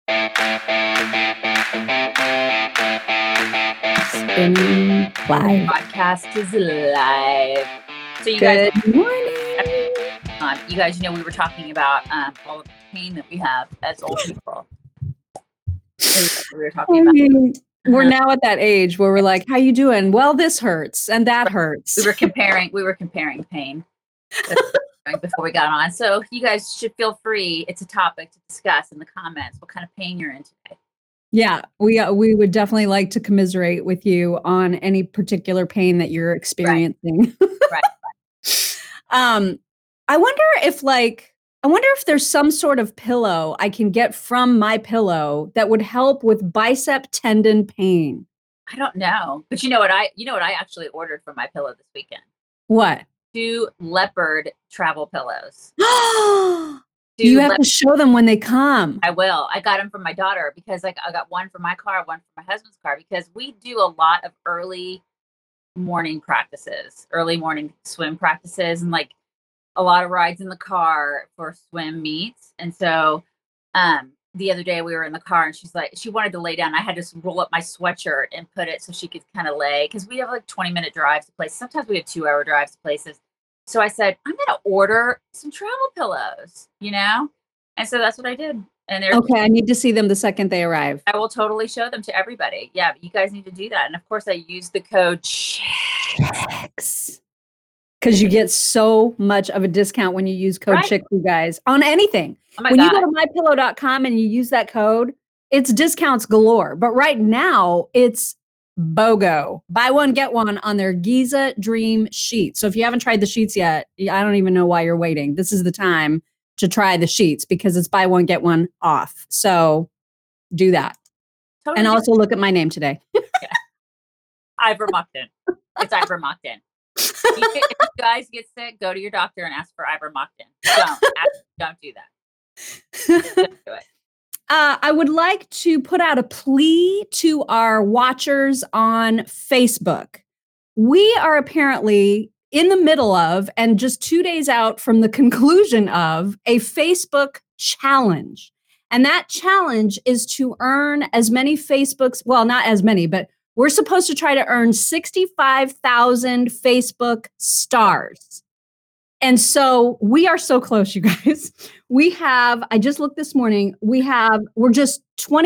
Spinning live. Podcast is live. So you guys, Good morning. you guys, we were talking about all the pain that we have as old people. We were talking about. We're now at that age where we're like, "How you doing?" Well, this hurts and that hurts. We were comparing pain before we got on. So you guys should feel free. It's a topic to discuss in the comments. What kind of pain you're in today? Yeah, we would definitely like to commiserate with you on any particular pain that you're experiencing. Right. I wonder if there's some sort of pillow I can get from My Pillow that would help with bicep tendon pain. I don't know, but you know what I actually ordered from My Pillow this weekend? What? 2 leopard travel pillows. You have to show them when they come. I will. I got them from my daughter because I got one for my car, one for my husband's car, because we do a lot of early morning swim practices, and like a lot of rides in the car for swim meets. And so the other day we were in the car and she wanted to lay down. I had to roll up my sweatshirt and put it so she could kind of lay, because we have like 20-minute drives to places. Sometimes we have 2-hour drives to places. So I said, I'm going to order some travel pillows, And so that's what I did. And okay, I need to see them the second they arrive. I will totally show them to everybody. Yeah, but you guys need to do that. And of course, I use the code CHICKS. Because you get so much of a discount when you use code CHICKS, you guys, on anything. When you go to mypillow.com and you use that code, it's discounts galore. But right now, it's BOGO. Buy one, get one on their Giza Dream sheets. So if you haven't tried the sheets yet, I don't even know why you're waiting. This is the time to try the sheets because it's buy one, get one off. So do that. Totally. And also look at my name today. Ivermectin. It's ivermectin. If you guys get sick, go to your doctor and ask for ivermectin. Don't do that. Don't do it. I would like to put out a plea to our watchers on Facebook. We are apparently in the middle of, and just 2 days out from the conclusion of, a Facebook challenge. And that challenge is to earn as many not as many, but we're supposed to try to earn 65,000 Facebook stars. And so we are so close, you guys. I just looked this morning, we're just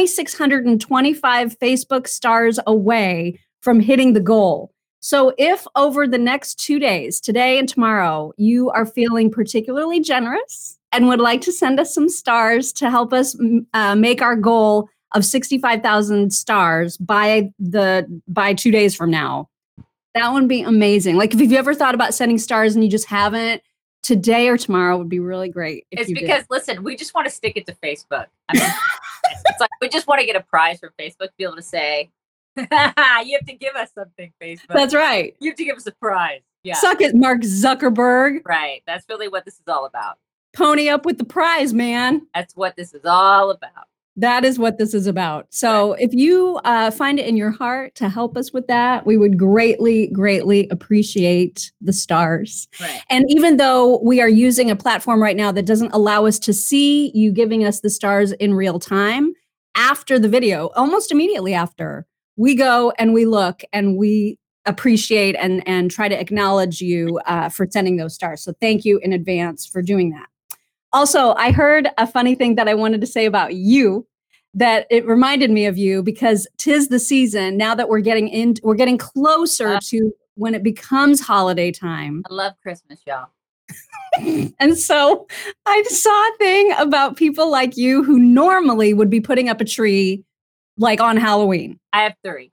2,625 Facebook stars away from hitting the goal. So if over the next 2 days, today and tomorrow, you are feeling particularly generous and would like to send us some stars to help us make our goal of 65,000 stars by 2 days from now, that would be amazing. Like, if you've ever thought about sending stars and you just haven't, today or tomorrow would be really great. Listen, we just want to stick it to Facebook. I mean, it's like we just want to get a prize from Facebook to be able to say, you have to give us something, Facebook. That's right. You have to give us a prize. Yeah. Suck it, Mark Zuckerberg. Right. That's really what this is all about. Pony up with the prize, man. That's what this is all about. That is what this is about. So if you find it in your heart to help us with that, we would greatly, greatly appreciate the stars. Right. And even though we are using a platform right now that doesn't allow us to see you giving us the stars in real time, after the video, almost immediately after, we go and we look and we appreciate and try to acknowledge you for sending those stars. So thank you in advance for doing that. Also, I heard a funny thing that I wanted to say about you, that it reminded me of you, because 'tis the season now that we're getting closer to when it becomes holiday time. I love Christmas, y'all. And so I saw a thing about people like you who normally would be putting up a tree like on Halloween. I have 3.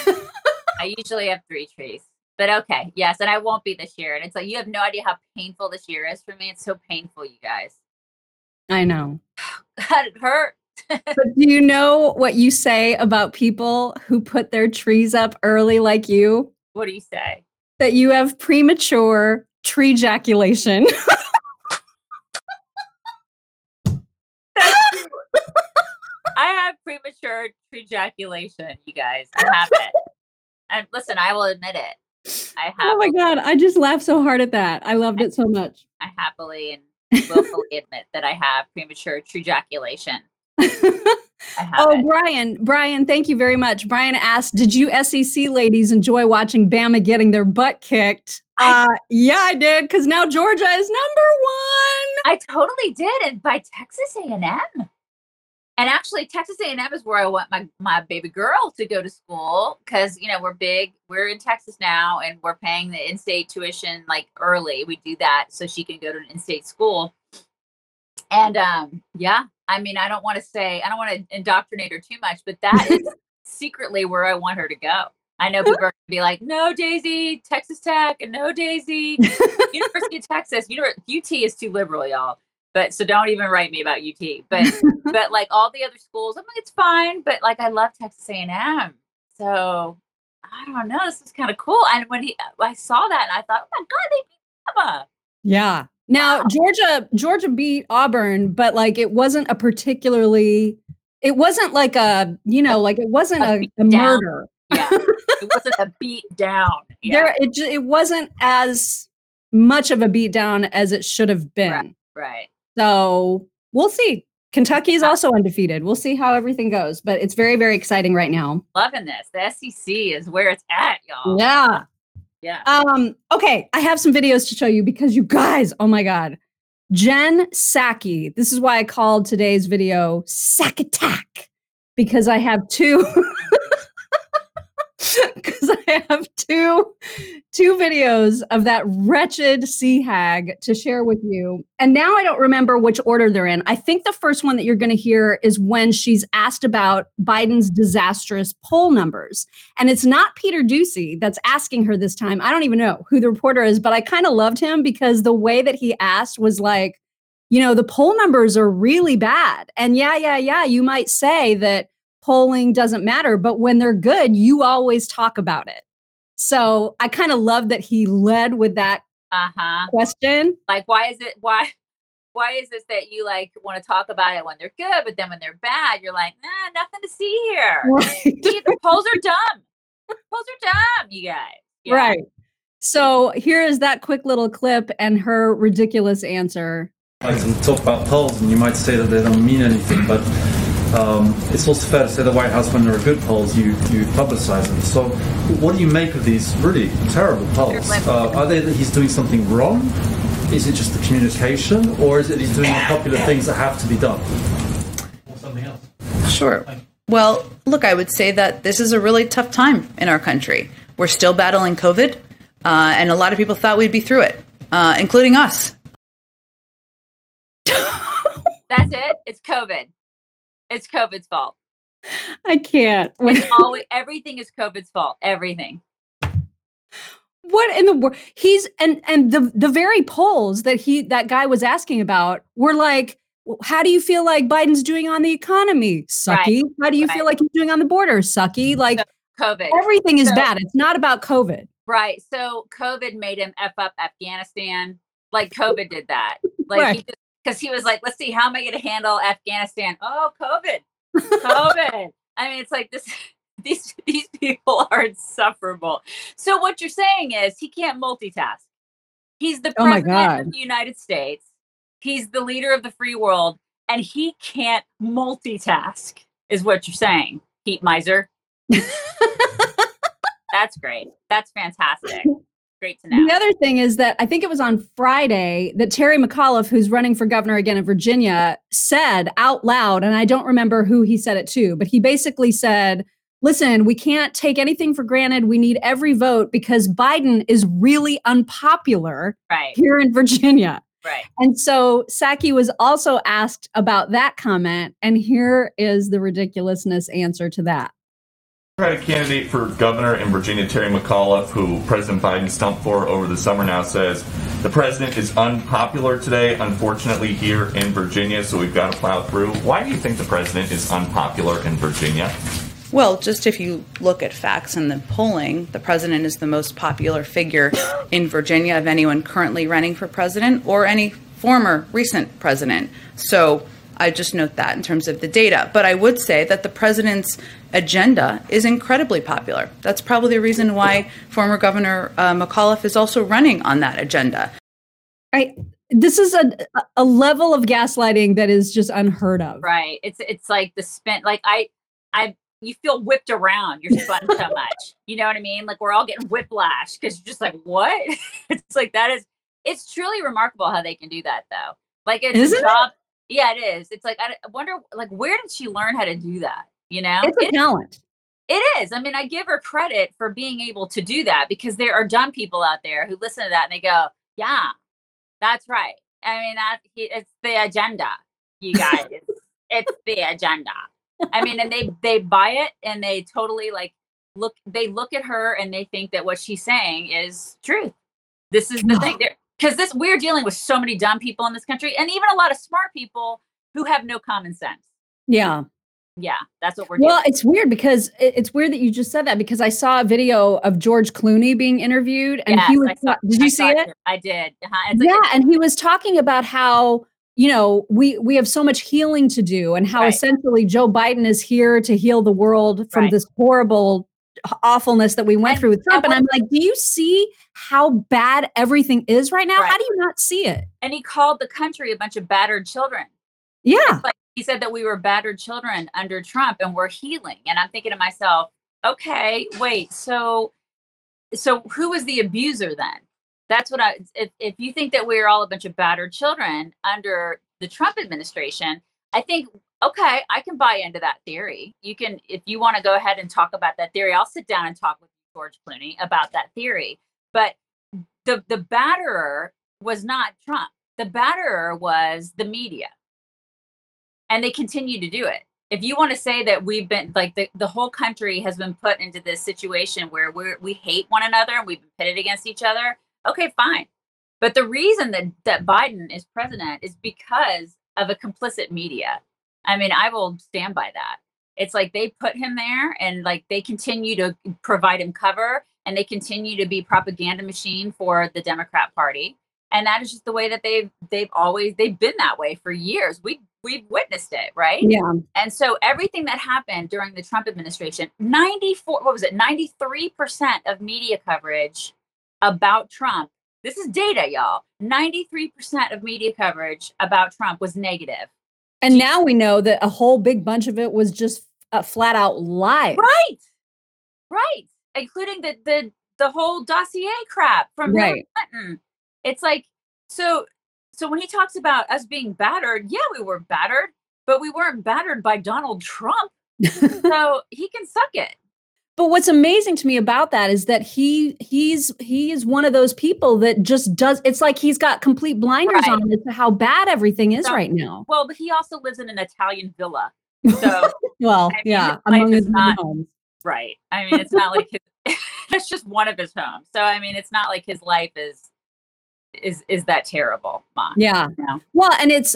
I usually have 3 trees. But okay, yes, and I won't be this year. And it's like, you have no idea how painful this year is for me. It's so painful, you guys. I know. God, it hurt. But do you know what you say about people who put their trees up early like you? What do you say? That you have premature tree ejaculation. I have premature tree ejaculation, you guys. I have it. And listen, I will admit it. Oh my God, I just laughed so hard at that. I loved it so much. I happily and willfully admit that I have premature tree ejaculation. I have it. Brian, thank you very much. Brian asked, did you SEC ladies enjoy watching Bama getting their butt kicked? Yeah, I did, because now Georgia is number one. I totally did, and by Texas A&M. And actually, Texas A&M is where I want my baby girl to go to school, because we're in Texas now, and we're paying the in-state tuition like early. We do that so she can go to an in-state school. And yeah, I mean, I don't want to indoctrinate her too much, but that is secretly where I want her to go. I know people are going to be like, no, Daisy, Texas Tech, and no, Daisy, University of Texas. UT is too liberal, y'all. But so don't even write me about UT. But like all the other schools, I'm like, it's fine. But like, I love Texas A&M. So I don't know. This is kind of cool. And when I saw that, and I thought, oh my God, they beat Bama. Yeah. Now, wow. Georgia beat Auburn, but like it wasn't like a, it wasn't a murder. Yeah. It wasn't a beat down. Yeah. It wasn't as much of a beat down as it should have been. Right. So we'll see. Kentucky is also undefeated. We'll see how everything goes, but it's very, very exciting right now. Loving this. The SEC is where it's at, y'all. Yeah. Yeah. Okay. I have some videos to show you because you guys, oh my God. Jen Psaki. This is why I called today's video Sack Attack, because I have two videos of that wretched sea hag to share with you. And now I don't remember which order they're in. I think the first one that you're going to hear is when she's asked about Biden's disastrous poll numbers. And it's not Peter Doocy that's asking her this time. I don't even know who the reporter is, but I kind of loved him because the way that he asked was like, the poll numbers are really bad. And yeah, you might say that polling doesn't matter, but when they're good, you always talk about it. So I kind of love that he led with that question. Like, why is it that you like want to talk about it when they're good, but then when they're bad, you're like, nah, nothing to see here. Right. The polls are dumb. Polls are dumb, you guys. Yeah. Right. So here is that quick little clip and her ridiculous answer. I can talk about polls, and you might say that they don't mean anything, but it's also fair to say the White House, when there are good polls, you publicize them. So what do you make of these really terrible polls? Are they that he's doing something wrong? Is it just the communication? Or is it he's doing the popular things that have to be done? Or something else? Sure. Well, look, I would say that this is a really tough time in our country. We're still battling COVID, and a lot of people thought we'd be through it, including us. That's it? It's COVID. It's COVID's fault. I can't. Everything is COVID's fault. Everything. What in the world? And the very polls that guy was asking about were like, how do you feel like Biden's doing on the economy? Sucky. Right. How do you feel like he's doing on the border? Sucky. Like COVID. Everything is bad. It's not about COVID. Right. So COVID made him F up Afghanistan. Like COVID did that. Like right. Because he was like, let's see, how am I going to handle Afghanistan? Oh, COVID. I mean, it's like these people are insufferable. So what you're saying is he can't multitask. He's the president of the United States. He's the leader of the free world, and he can't multitask, is what you're saying, Pete Miser. That's great. That's fantastic. Great to know. The other thing is that I think it was on Friday that Terry McAuliffe, who's running for governor again in Virginia, said out loud, and I don't remember who he said it to, but he basically said, listen, we can't take anything for granted. We need every vote because Biden is really unpopular here in Virginia. Right. And so Psaki was also asked about that comment, and here is the ridiculousness answer to that. Democratic candidate for governor in Virginia, Terry McAuliffe, who President Biden stumped for over the summer, now says the president is unpopular today, unfortunately, here in Virginia, so we've got to plow through. Why do you think the president is unpopular in Virginia? Well, just if you look at facts and the polling, the president is the most popular figure in Virginia of anyone currently running for president or any former recent president. So I just note that in terms of the data. But I would say that the president's agenda is incredibly popular. That's probably the reason why former Governor McAuliffe is also running on that agenda. This is a level of gaslighting that is just unheard of. Right. It's like the spin, like you feel whipped around. You're spun so much. You know what I mean? Like we're all getting whiplash because you're just like, what? It's like it's truly remarkable how they can do that though. Like it's Isn't a job. Yeah, it is. It's like I wonder, like, where did she learn how to do that? You know, It's a talent. it is. I mean, I give her credit for being able to do that because there are dumb people out there who listen to that and they go, yeah, that's right. I mean, it's the agenda, you guys. It's the agenda. I mean, and they buy it and they totally like they look at her and they think that what she's saying is truth. This is the thing. Because we're dealing with so many dumb people in this country and even a lot of smart people who have no common sense. Yeah. Yeah, that's what we're doing. Well, it's weird because it's weird that you just said that because I saw a video of George Clooney being interviewed and he was, did you see it? I did. And he was talking about how, we have so much healing to do and how essentially Joe Biden is here to heal the world from this horrible awfulness that we went through with Trump. And I'm like, do you see how bad everything is right now? How do you not see it? And he called the country a bunch of battered children. Yeah. He said that we were battered children under Trump and we're healing. And I'm thinking to myself, okay, wait, so who was the abuser then? That's what if you think that we're all a bunch of battered children under the Trump administration, I think, okay, I can buy into that theory. You can, if you want to go ahead and talk about that theory, I'll sit down and talk with George Clooney about that theory. But the batterer was not Trump. The batterer was the media. And they continue to do it. If you want to say that we've been like the whole country has been put into this situation where we hate one another and we've been pitted against each other, okay, fine. But the reason that Biden is president is because of a complicit media. I mean, I will stand by that. It's like they put him there and like they continue to provide him cover and they continue to be propaganda machine for the Democrat Party. And that is just the way that they've been that way for years. We've witnessed it, right? Yeah. And so everything that happened during the Trump administration, 93% of media coverage about Trump. This is data, y'all. 93% of media coverage about Trump was negative. And now we know that a whole big bunch of it was just flat out lies. Right. Including the whole dossier crap from Hillary Clinton. It's like, so when he talks about us being battered, yeah, we were battered, but we weren't battered by Donald Trump. So he can suck it. But what's amazing to me about that is that he is one of those people that just does. It's like he's got complete blinders on as to how bad everything is right now. Well, but he also lives in an Italian villa. So well, among his homes. Right. I mean, it's not like it's just one of his homes. So I mean, it's not like his life is that terrible, Mom? Yeah. Well, and it's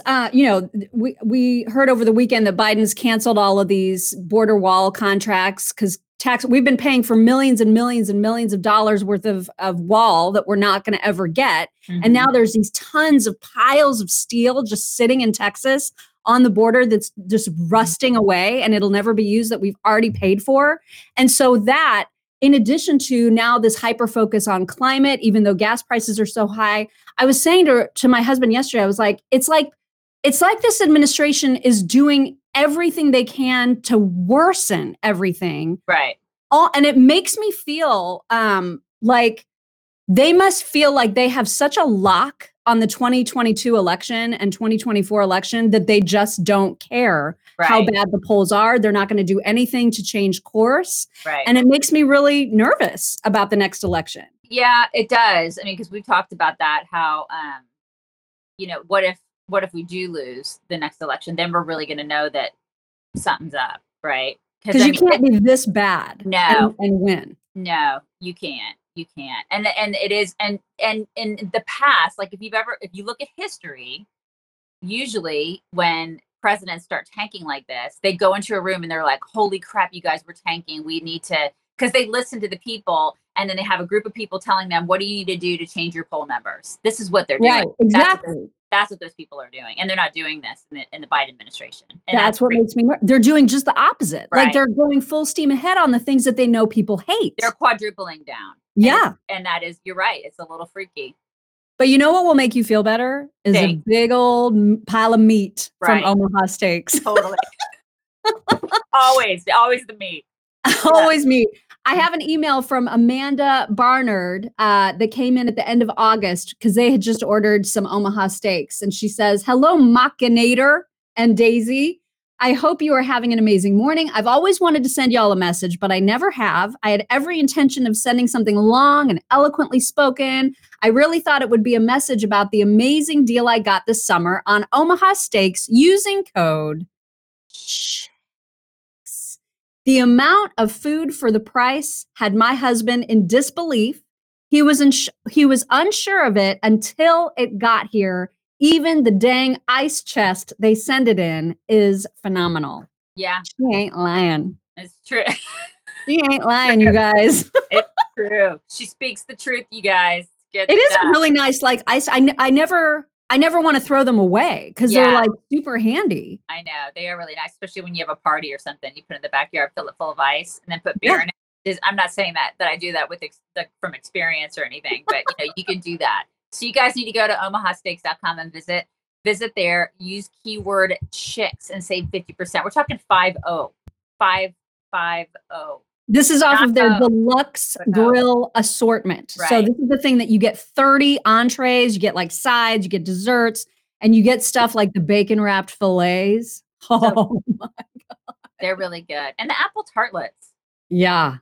we heard over the weekend that Biden's canceled all of these border wall contracts because we've been paying for millions and millions and millions of dollars worth of wall that we're not going to ever get. Mm-hmm. And now there's these tons of piles of steel just sitting in Texas on the border that's just rusting away and it'll never be used that we've already paid for. And so that, in addition to now this hyper focus on climate, even though gas prices are so high, I was saying to my husband yesterday, I was like, it's like this administration is doing everything they can to worsen everything. Right. And it makes me feel like they must feel like they have such a lock on the 2022 election and 2024 election that they just don't care how bad the polls are. They're not going to do anything to change course. Right. And it makes me really nervous about the next election. Yeah, it does. I mean, because we've talked about that, how, what if we do lose the next election? Then we're really going to know that something's up, right? Because you can't be this bad and win. No, you can't. You can't. And it is, and in the past, like if you look at history, usually when presidents start tanking like this, they go into a room and they're like, holy crap, you guys were tanking. We need to, because they listen to the people and then they have a group of people telling them, what do you need to do to change your poll numbers? This is what they're doing. Right, exactly. That's what those people are doing. And they're not doing this in the Biden administration. And that's what makes me, they're doing just the opposite. Right. Like they're going full steam ahead on the things that they know people hate. They're quadrupling down. Yeah. And that is, you're right. It's a little freaky. But you know what will make you feel better is a Steak. big old pile of meat Right. from Omaha Steaks. Totally. always the meat. Always meat. I have an email from Amanda Barnard that came in at the end of August because they had just ordered some Omaha Steaks. And she says, "Hello, Machinator and Daisy. I hope you are having an amazing morning. I've always wanted to send y'all a message, but I never have. I had every intention of sending something long and eloquently spoken. I really thought it would be a message about the amazing deal I got this summer on Omaha Steaks using code CHICKS. The amount of food for the price had my husband in disbelief. He was unsure of it until it got here. Even the dang ice chest they send it in is phenomenal." Yeah, She ain't lying. it's true. She ain't lying, you guys. It's true. She speaks the truth, you guys. Good It is stuff. a really nice, like ice. I never want to throw them away because they're Yeah. like super handy. I know they are really nice, especially when you have a party or something. You put it in the backyard, fill it full of ice, and then put beer in it. I'm not saying that I do that with from experience or anything, but you can do that. So you guys need to go to omahasteaks.com and visit there. Use keyword chicks and save 50%. We're talking 550. This is off of their Not deluxe but no. grill assortment. So Right. this is the thing that you get 30 entrees, you get like sides, you get desserts, and you get stuff like the bacon wrapped fillets. Oh, They're really good, and the apple tartlets. yeah.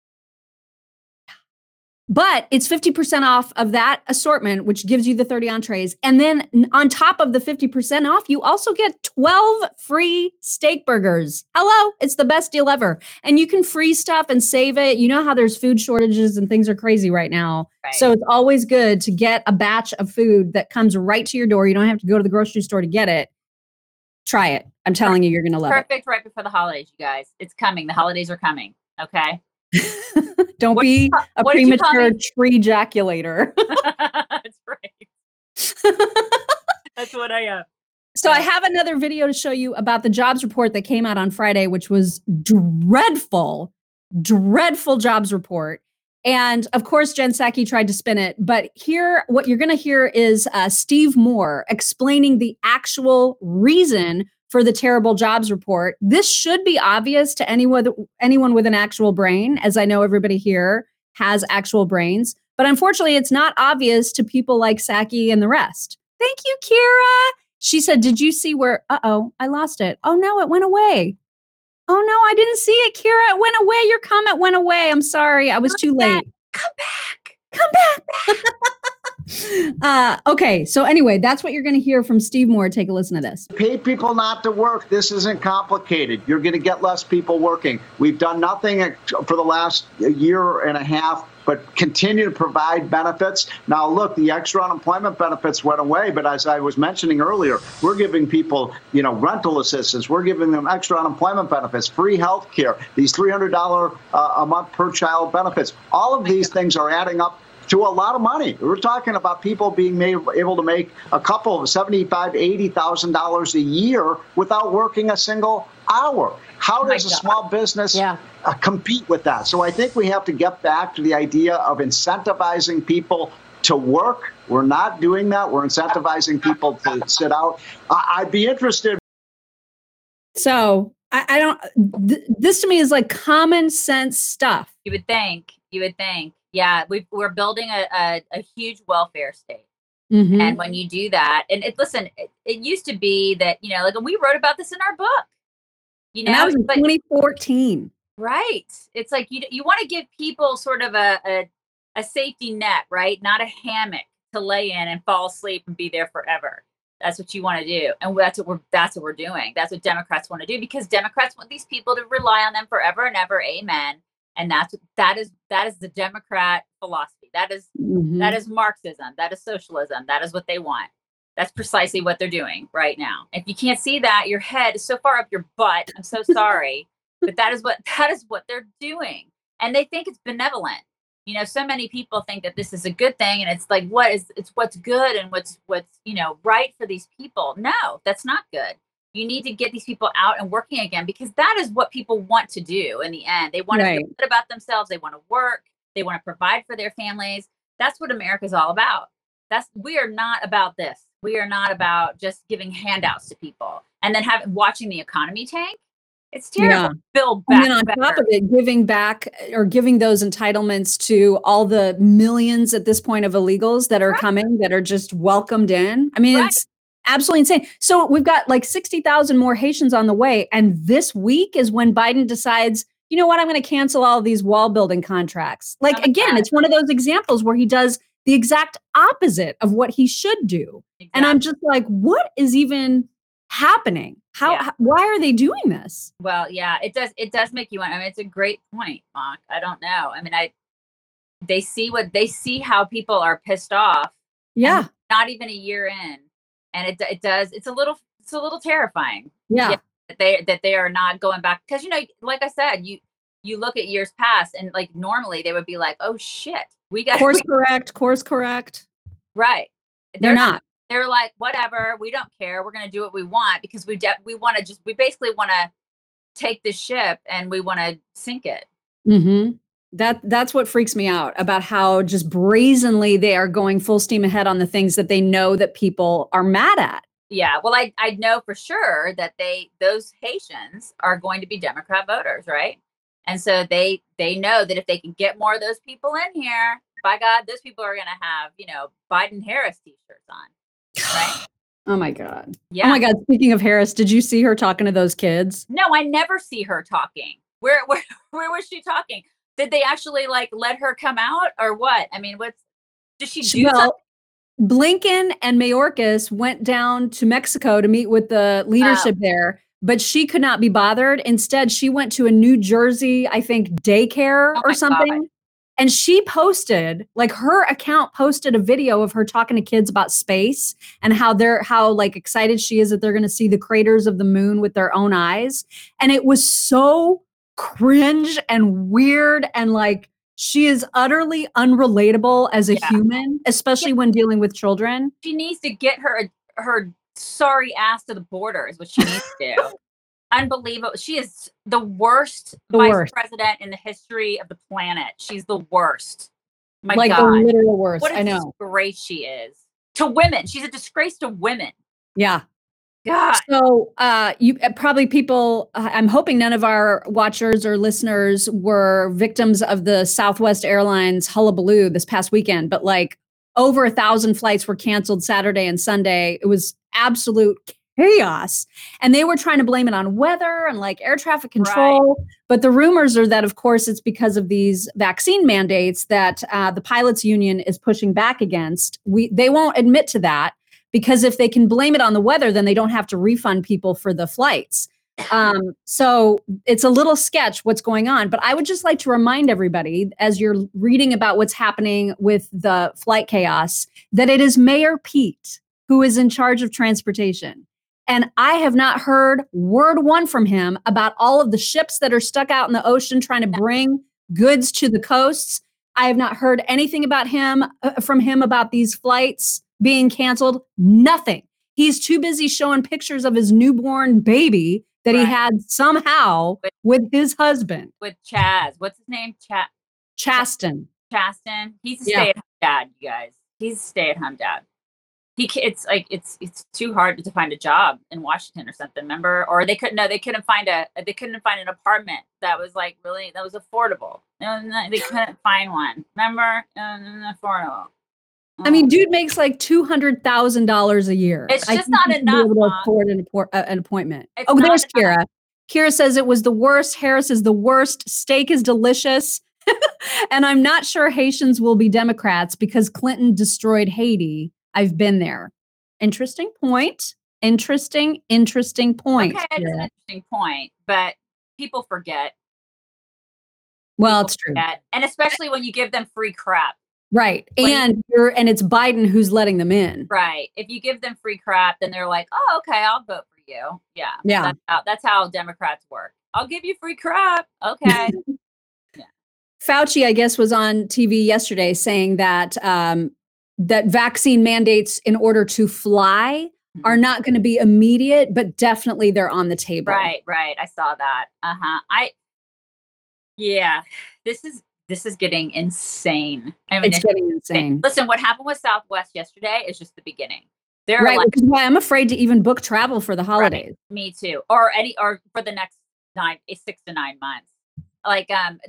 But it's 50% off of that assortment, which gives you the 30 entrees. And then on top of the 50% off, you also get 12 free steak burgers. Hello, it's the best deal ever. And you can freeze stuff and save it. You know how there's food shortages and things are crazy right now. Right. So it's always good to get a batch of food that comes right to your door. You don't have to go to the grocery store to get it. Try it. I'm telling you, you're going to love Perfect right before the holidays, you guys. It's coming. The holidays are coming. Okay. it. Don't What- be a what did you call premature me? tree ejaculator. That's right. That's what I am. So I have another video to show you about the jobs report that came out on Friday, which was dreadful jobs report. And of course, Jen Psaki tried to spin it. But here, what you're going to hear is Steve Moore explaining the actual reason for the terrible jobs report. This should be obvious to anyone with an actual brain, as I know everybody here has actual brains. But unfortunately, it's not obvious to people like Psaki and the rest. Thank you, Kira. She said, "Did you see where, I lost it. Oh no, it went away. Oh no, I didn't see it, Kira. It went away. Your comment went away. I'm sorry. I was too late. Come back. Come back." Okay, so anyway, that's what you're going to hear from Steve Moore. Take a listen to this. Pay people not to work. This isn't complicated. You're going to get less people working. We've done nothing for the last year and a half but continue to provide benefits. Now, look, the extra unemployment benefits went away, but as I was mentioning earlier, we're giving people, rental assistance. We're giving them extra unemployment benefits, free health care, these $300 a month per child benefits. All of these things are adding up to a lot of money. We're talking about people being able to make a couple of $75,000, $80,000 a year without working a single hour. How does a small business compete with that? So I think we have to get back to the idea of incentivizing people to work. We're not doing that. We're incentivizing people to sit out. I'd be interested. So I don't, this to me is like common sense stuff. You would think. Yeah, we're building a huge welfare state. Mhm. And when you do that, and it used to be that, like, and we wrote about this in our book, And that was in but 2014. right. It's like you want to give people sort of a safety net, right? Not a hammock to lay in and fall asleep and be there forever. That's what you want to do. And that's what we're doing. That's what Democrats want to do, because Democrats want these people to rely on them forever and ever. Amen. And that is the Democrat philosophy. That is Marxism. That is socialism. That is what they want. That's precisely what they're doing right now. If you can't see that, your head is so far up your butt. I'm so sorry, but that is what they're doing. And they think it's benevolent. So many people think that this is a good thing, and it's like, it's what's good and what's right for these people. No, that's not good. You need to get these people out and working again, because that is what people want to do in the end. They want to feel good about themselves. They want to work. They want to provide for their families. That's what America's all about. We are not about this. We are not about just giving handouts to people and then watching the economy tank. It's terrible. Yeah. Build And back then on better. top of it, giving back or giving those entitlements to all the millions at this point of illegals that are Right. coming, that are just welcomed in. I mean, Right. it's absolutely insane. So we've got like 60,000 more Haitians on the way. And this week is when Biden decides, you know what, I'm going to cancel all of these wall building contracts. Like, Oh my again, God. it's one of those examples where he does the exact opposite of what he should do. And I'm just like, what is even happening? Why are they doing this? Well, yeah, it does make you want. I mean, it's a great point, Mark. I don't know. I mean, they see how people are pissed off. Yeah. Not even a year in, and it's a little terrifying. Yeah. That they are not going back, because like I said, you look at years past, and like normally they would be like, oh shit, we got course correct. Right. They're not. They're like, whatever, we don't care. We're going to do what we want, because we basically want to take the ship and we want to sink it. Mm-hmm. That's what freaks me out about how just brazenly they are going full steam ahead on the things that they know that people are mad at. Yeah. Well, I know for sure that those Haitians are going to be Democrat voters, right? And so they know that if they can get more of those people in here, by God, those people are going to have, Biden-Harris t-shirts on. Right? Oh my God. Yeah. Oh my God. Speaking of Harris, did you see her talking to those kids? No, I never see her talking. Where was she talking? Did they actually like let her come out or what? I mean, did she do something? Blinken and Mayorkas went down to Mexico to meet with the leadership there, but she could not be bothered. Instead, she went to a New Jersey, I think, daycare or something. God. And she posted, like, her account posted a video of her talking to kids about space and how like excited she is that they're going to see the craters of the moon with their own eyes. And it was so cringe and weird, and like, she is utterly unrelatable as a human, especially when dealing with children. She needs to get her sorry ass to the border is what she needs to do. Unbelievable. She is the worst vice president in the history of the planet. She's the worst. My God. The literal worst. What a disgrace she is to women. She's a disgrace to women. Yeah. God. So you probably people, I'm hoping none of our watchers or listeners were victims of the Southwest Airlines hullabaloo this past weekend, but like over 1,000 flights were canceled Saturday and Sunday. It was absolute chaos. And they were trying to blame it on weather and like air traffic control. Right. But the rumors are that, of course, it's because of these vaccine mandates that the pilots union is pushing back against. They won't admit to that, because if they can blame it on the weather, then they don't have to refund people for the flights. So it's a little sketch what's going on. But I would just like to remind everybody, as you're reading about what's happening with the flight chaos, that it is Mayor Pete who is in charge of transportation. And I have not heard word one from him about all of the ships that are stuck out in the ocean trying to bring goods to the coasts. I have not heard anything about from him about these flights being canceled. Nothing. He's too busy showing pictures of his newborn baby that he had somehow with his husband. With Chaz. What's his name? Chasten. Chasten. He's a stay-at-home dad, you guys. He's a stay-at-home dad. It's too hard to find a job in Washington or something, remember? Or they couldn't find an apartment that was like really, that was affordable. They couldn't find one. Remember? Affordable. I mean, dude makes like $200,000 a year. It's just not enough. To afford an appointment. There's Kira. Kira says it was the worst. Harris is the worst. Steak is delicious. And I'm not sure Haitians will be Democrats because Clinton destroyed Haiti. I've been there. Interesting point. Interesting point. Okay, it's an interesting point, but people forget. Well, it's true. And especially when you give them free crap. Right. And it's Biden who's letting them in. Right. If you give them free crap, then they're like, oh, okay, I'll vote for you. Yeah. Yeah. That's how Democrats work. I'll give you free crap. Okay. Yeah. Fauci, I guess, was on TV yesterday saying that that vaccine mandates in order to fly are not going to be immediate, but definitely they're on the table. Right. I saw that. this is getting insane. I mean, It's getting insane. Listen, what happened with Southwest yesterday is just the beginning. They're Right, like, which is why I'm afraid to even book travel for the holidays. right, me too, or for the next 6 to 9 months. Like,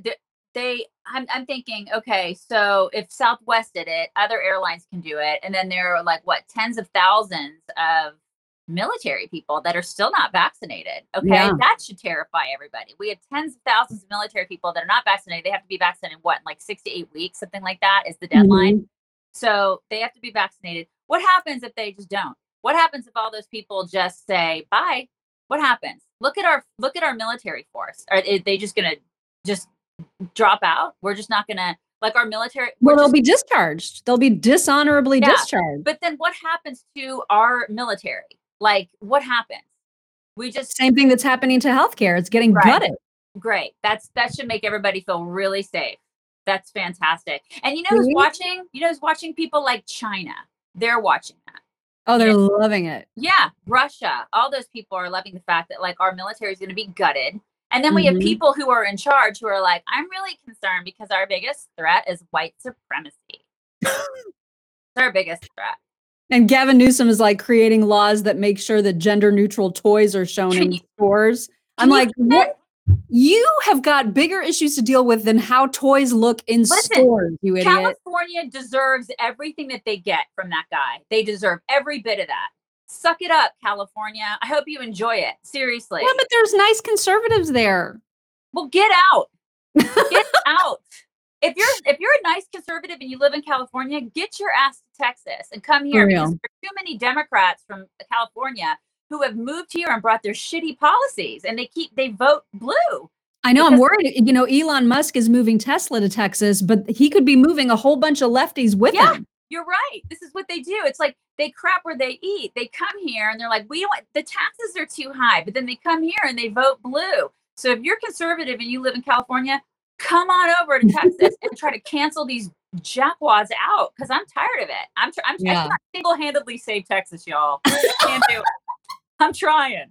I'm thinking, okay, so if Southwest did it, other airlines can do it, and then there are like tens of thousands of military people that are still not vaccinated. Okay, Yeah. that should terrify everybody. We have tens of thousands of military people that are not vaccinated. They have to be vaccinated in what, like 6 to 8 weeks, something like that is the deadline. Mhm. So they have to be vaccinated. What happens if they just don't? What happens if all those people just say bye? What happens? Look at our military force. Are they just gonna just drop out? We're just not gonna, like, our military. Well, they'll be discharged. They'll be dishonorably discharged. But then what happens to our military? Like, what happens? We just Same thing that's happening to healthcare. It's getting Right. gutted. Great. That should make everybody feel really safe. That's fantastic. And you know who's Mhm. watching? You know who's watching? People like China. They're watching that. Oh, they're Yeah. loving it. Yeah, Russia. All those people are loving the fact that like our military is going to be gutted. And then we have Mhm. people who are in charge who are like, I'm really concerned because our biggest threat is white supremacy. It's our biggest threat. And Gavin Newsom is like creating laws that make sure that gender neutral toys are shown Can in you- stores. I'm Can you like, what? You have got bigger issues to deal with than how toys look in Listen, stores, you idiot. California deserves everything that they get from that guy. They deserve every bit of that. Suck it up, California. I hope you enjoy it. Seriously. Yeah, but there's nice conservatives there. Well, get out. Get out. If you're a nice conservative and you live in California, get your ass to Texas and come here, For because real. there's too many Democrats from California who have moved here and brought their shitty policies, and they vote blue. I know, I'm Because- worried. You know, Elon Musk is moving Tesla to Texas, but he could be moving a whole bunch of lefties with Yeah. him. You're right. This is what they do. It's like they crap where they eat. They come here and they're like, the taxes are too high, but then they come here and they vote blue. So if you're conservative and you live in California, come on over to Texas and try to cancel these jackwads out, because I'm tired of it. I Yeah. cannot single-handedly save Texas, y'all. Can't do it. I'm trying.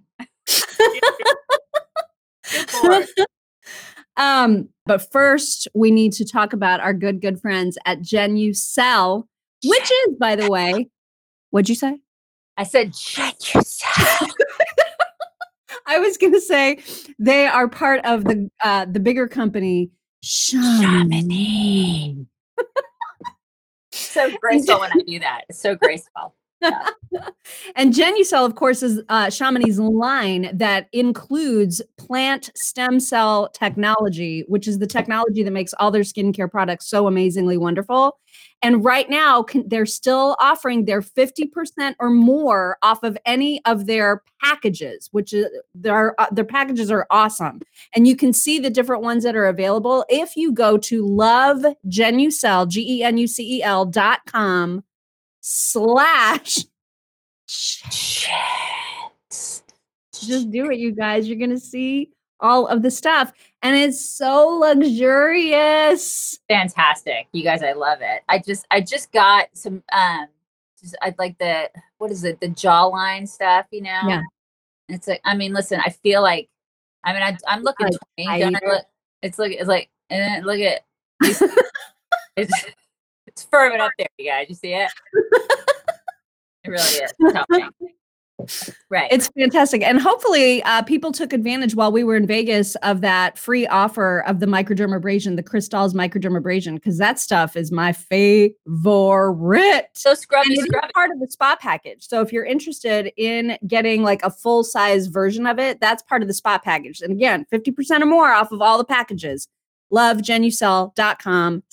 Good Lord. But first, we need to talk about our good friends at Genucell, which is, by the way, what'd you say? I said, check yourself. I was going to say they are part of the bigger company, Chamonix. So graceful when I do that. It's so graceful. And Genucell, of course, is Chamonix's line that includes plant stem cell technology, which is the technology that makes all their skincare products so amazingly wonderful. And right now, they're still offering their 50% or more off of any of their packages, which is their packages are awesome. And you can see the different ones that are available if you go to lovegenucell, GENUCEL.com/ just do it, you guys. You're gonna see all of the stuff, and it's so luxurious. Fantastic, you guys. I love it. I just got some I like the, what is it, the jawline stuff, you know. Yeah. It's like, I mean, listen, I feel like, I mean, I'm looking Like 20, don't I tighter. look? It's like and then look at it's firming up there, you guys. You see it? It really is. It's helping. Right. It's fantastic, and hopefully, people took advantage while we were in Vegas of that free offer of the microdermabrasion, the Crystals microdermabrasion, because that stuff is my favorite. so scrubby, And it is scrubby. part of the spa package. So if you're interested in getting like a full size version of it, that's part of the spa package. And again, 50% or more off of all the packages. lovegenucell.com/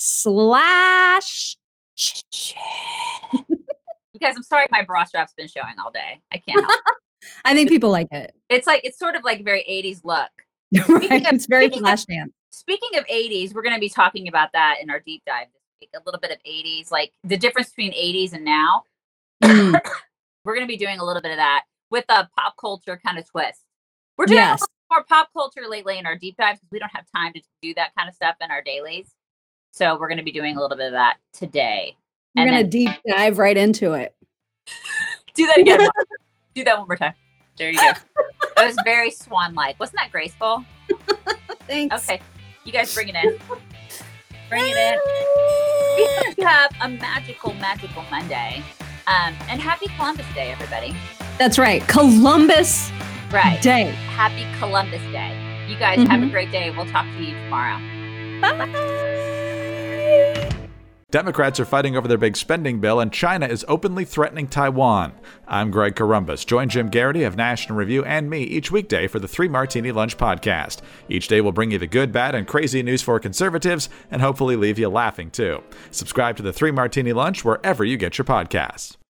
You guys, I'm sorry my bra strap's been showing all day. I can't help it. I think people like it. It's sort of like very 80s look. Right? It's very speaking of- flash dance. Speaking of 80s, we're going to be talking about that in our deep dive this week. A little bit of 80s, like the difference between 80s and now. Mm, We're going to be doing a little bit of that with a pop culture kind of twist. We're doing a yes. little more pop culture lately in our deep dives because we don't have time to do that kind of stuff in our dailies. So we're going to be doing a little bit of that today. We're And going to then- deep dive right into it. Do that again. Mom. Do that one more time. There you go. That was very swan-like. Wasn't that graceful? Thanks. Okay. You guys bring it in. Bring it in. We hope you have a magical, magical Monday. And happy Columbus Day, everybody. That's right. Columbus Day. Happy Columbus Day. You guys have a great day. We'll talk to you tomorrow. Bye. Democrats are fighting over their big spending bill, and China is openly threatening Taiwan. I'm Greg Corombos. Join Jim Garrity of National Review and me each weekday for the 3 Martini Lunch podcast. Each day will bring you the good, bad, and crazy news for conservatives, and hopefully leave you laughing too. Subscribe to the 3 Martini Lunch wherever you get your podcasts.